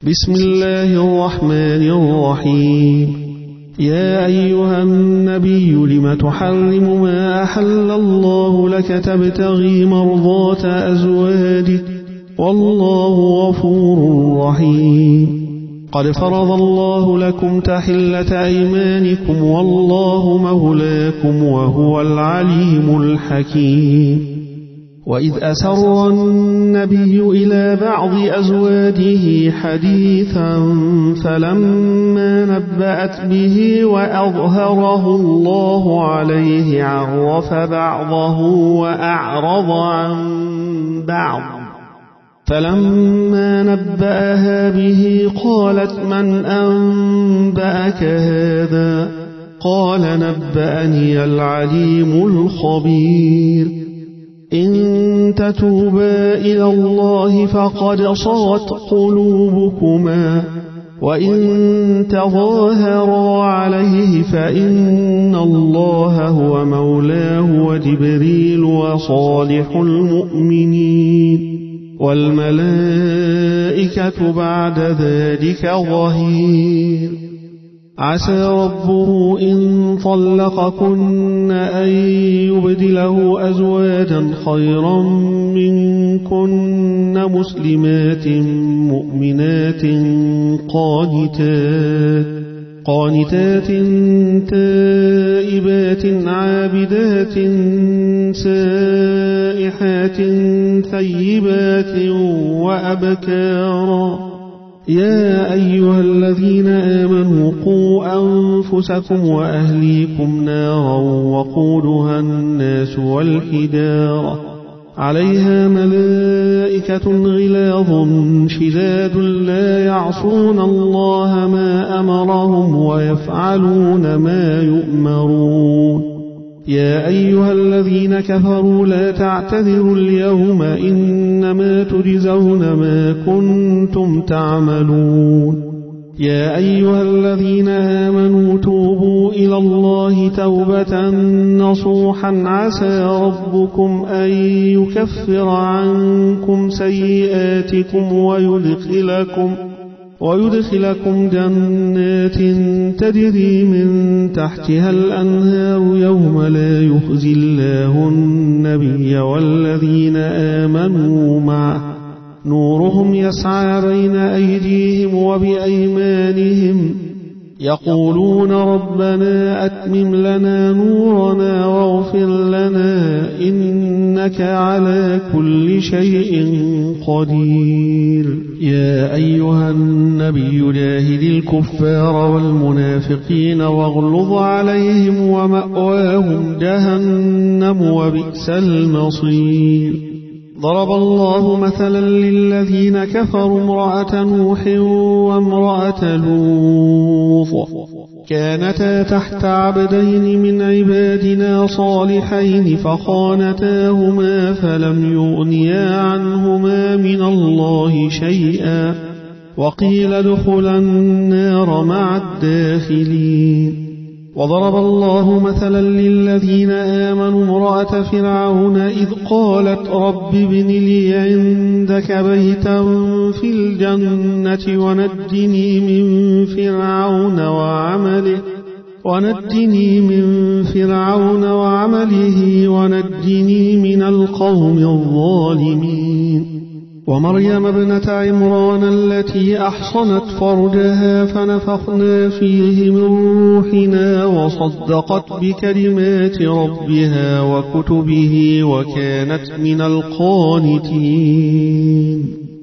بسم الله الرحمن الرحيم. يا أيها النبي لم تحرم ما أحل الله لك تبتغي مرضات أزواجك والله غفور رحيم. قد فرض الله لكم تحلة أيمانكم والله مولاكم وهو العليم الحكيم. وإذ أسر النبي إلى بعض أزواجه حديثا فلما نبأت به وأظهره الله عليه عرف بعضه وأعرض عن بعض، فلما نبأها به قالت من أنبأك هذا؟ قال نبأني العليم الخبير. إن تتوبا إلى الله فقد صغت قلوبكما وإن تظاهرا عليه فإن الله هو مولاه وجبريل وصالح المؤمنين والملائكة بعد ذلك ظهير. عسى ربه إن طلقكن أن يبدله أزواجا خيرا منكن مسلمات مؤمنات قانتات تائبات عابدات سائحات ثيبات وأبكارا. يا أيها الذين آمنوا قوا أنفسكم وأهليكم نارا وقودها الناس والحجارة عليها ملائكة غلاظ شداد لا يعصون الله ما أمرهم ويفعلون ما يؤمرون. يا أيها الذين كفروا لا تعتذروا اليوم إنما تجزون ما كنتم تعملون. يا أيها الذين آمنوا توبوا إلى الله توبة نصوحا عسى ربكم أن يكفر عنكم سيئاتكم ويدخلكم جنات تجري من تحتها الأنهار يوم لا يخزي الله النبي والذين آمنوا معه نورهم يسعى بين أيديهم وبأيمانهم يقولون ربنا أتمم لنا نورنا واغفر لنا إنك على كل شيء قدير. يا أيها النبي جاهد الكفار والمنافقين واغلظ عليهم ومأواهم جهنم وبئس المصير. ضرب الله مثلا للذين كفروا امرأة نوح وامرأة لوط كانتا تحت عبدين من عبادنا صالحين فخانتاهما فلم يغنيا عنهما من الله شيئا وقيل ادخلا النار مع الداخلين. وضرب الله مثلا للذين آمنوا امرأة فرعون إذ قالت رب ابن لي عندك بيتا في الجنة ونجني من فرعون وعمله ونجني من القوم الظالمين. ومريم ابنة عمران التي أحصنت فرجها فنفخنا فيه من روحنا وصدقت بكلمات ربها وكتبه وكانت من القانتين.